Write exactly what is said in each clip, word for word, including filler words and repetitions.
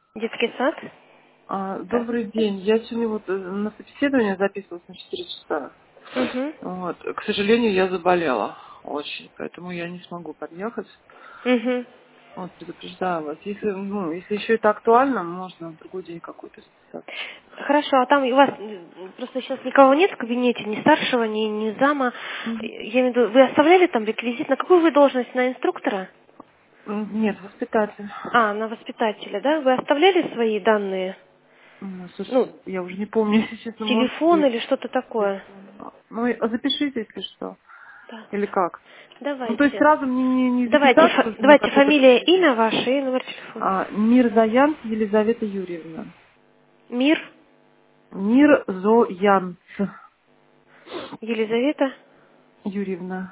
Детский сад? А, добрый Здравствуйте. день. Я сегодня вот э, на собеседование записывалась на четыре часа. Угу. Вот. К сожалению, я заболела очень, поэтому я не смогу подъехать. Угу. Вот, предупреждаю вас. Если, ну, если еще это актуально, можно в другой день какой-то записаться. Хорошо, а там у вас м, просто сейчас никого нет в кабинете, ни старшего, ни, ни зама. Мгм. Я имею в виду, вы оставляли там реквизит? На какую вы должность? На инструктора? М, Нет, воспитатель. А, на воспитателя, да? Вы оставляли свои данные? М, Ну, Слушайте, я уже не помню, если честно, может телефон быть. или что-то такое? Ну, и- а запишите, если что. Так. Или как? Ну, то есть Давайте. сразу мне не, не Давайте, записаться, то фа- есть мне давайте какие-то фамилия, ключи дать. имя ваше и номер телефона. А, Мирзоян Елизавета Юрьевна. Мир, Мирзоянц Елизавета. Юрьевна.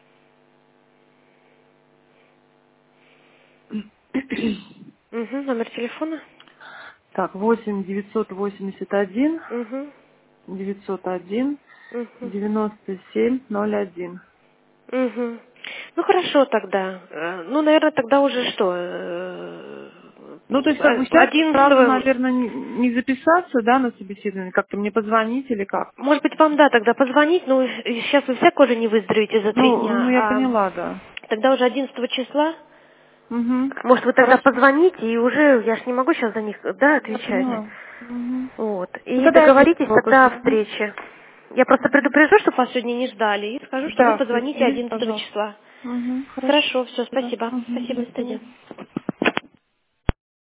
Угу, номер телефона. Так, восемь девятьсот восемьдесят один Угу. девятьсот один Угу. девяносто семь ноль один. Угу. Ну хорошо тогда. Э, Ну, наверное, тогда уже что? э, Ну, то есть, как бы сейчас сразу, одиннадцатого. наверное, не не записаться, да, на собеседование, как-то мне позвонить или как? Может быть, вам, да, тогда позвонить, ну, сейчас вы всяко уже не выздоровеете за три Ну, ну, дня, я а поняла, да. тогда уже одиннадцатого числа, Угу. может, вы тогда Хорошо. позвоните, и уже, я ж не могу сейчас за них, да, Я отвечать. поняла. Угу. Вот. Ну, И тогда я без договоритесь тогда о вопросов. Угу. встрече. Я просто Угу. предупрежу, чтобы вас сегодня не ждали, и скажу, что вы Да, позвоните соедините, одиннадцатого пожалуйста. числа. Угу. Хорошо. Хорошо, все, Да. спасибо. Угу. Спасибо, До до свидания. свидания.